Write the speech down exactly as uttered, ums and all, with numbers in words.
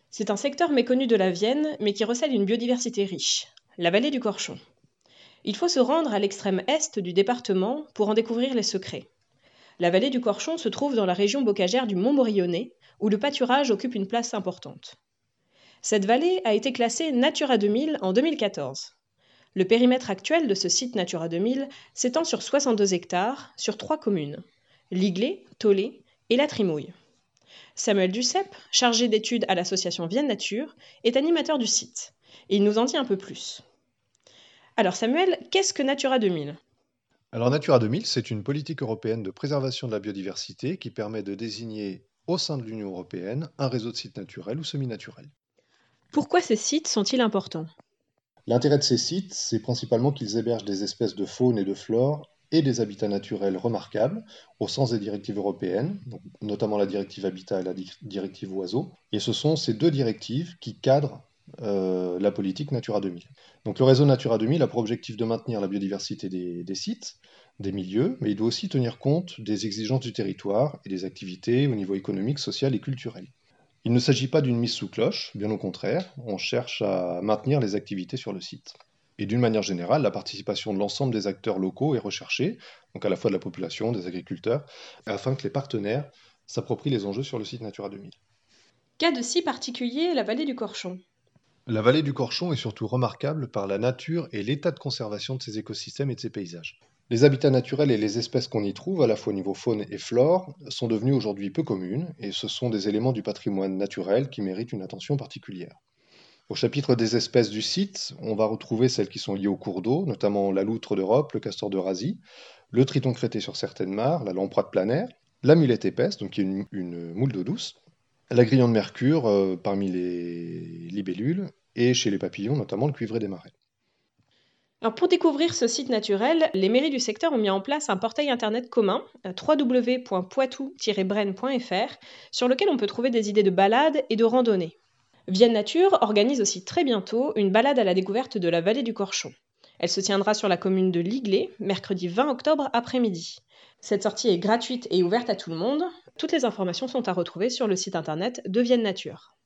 C'est un secteur méconnu de la Vienne, mais qui recèle une biodiversité riche, la vallée du Corchon. Il faut se rendre à l'extrême est du département pour en découvrir les secrets. La vallée du Corchon se trouve dans la région bocagère du Mont-Morillonnais, où le pâturage occupe une place importante. Cette vallée a été classée Natura deux mille en deux mille quatorze. Le périmètre actuel de ce site Natura deux mille s'étend sur soixante-deux hectares, sur trois communes, Liglet, Thollet et La Trimouille. Samuel Duceppe, chargé d'études à l'association Vienne Nature, est animateur du site. Et il nous en dit un peu plus. Alors Samuel, qu'est-ce que Natura deux mille ? Alors Natura deux mille, c'est une politique européenne de préservation de la biodiversité qui permet de désigner au sein de l'Union européenne un réseau de sites naturels ou semi-naturels. Pourquoi ces sites sont-ils importants ? L'intérêt de ces sites, c'est principalement qu'ils hébergent des espèces de faune et de flore et des habitats naturels remarquables au sens des directives européennes, donc notamment la directive Habitat et la di- directive Oiseaux. Et ce sont ces deux directives qui cadrent euh, la politique Natura deux mille. Donc le réseau Natura deux mille a pour objectif de maintenir la biodiversité des, des sites, des milieux, mais il doit aussi tenir compte des exigences du territoire et des activités au niveau économique, social et culturel. Il ne s'agit pas d'une mise sous cloche, bien au contraire, on cherche à maintenir les activités sur le site. Et d'une manière générale, la participation de l'ensemble des acteurs locaux est recherchée, donc à la fois de la population, des agriculteurs, afin que les partenaires s'approprient les enjeux sur le site Natura deux mille. Qu'a de si particulier la vallée du Corchon ? La vallée du Corchon est surtout remarquable par la nature et l'état de conservation de ses écosystèmes et de ses paysages. Les habitats naturels et les espèces qu'on y trouve, à la fois au niveau faune et flore, sont devenus aujourd'hui peu communes, et ce sont des éléments du patrimoine naturel qui méritent une attention particulière. Au chapitre des espèces du site, on va retrouver celles qui sont liées aux cours d'eau, notamment la loutre d'Europe, le castor d'Eurasie, le triton crêté sur certaines mares, la lamproie planaire, la mulette épaisse, donc qui est une, une moule d'eau douce, la grillon de mercure euh, parmi les libellules, et chez les papillons, notamment le cuivré des marais. Alors pour découvrir ce site naturel, les mairies du secteur ont mis en place un portail internet commun, w w w point poitou tiret brenne point f r, sur lequel on peut trouver des idées de balades et de randonnées. Vienne Nature organise aussi très bientôt une balade à la découverte de la vallée du Corchon. Elle se tiendra sur la commune de Liglet, mercredi vingt octobre après-midi. Cette sortie est gratuite et ouverte à tout le monde. Toutes les informations sont à retrouver sur le site internet de Vienne Nature.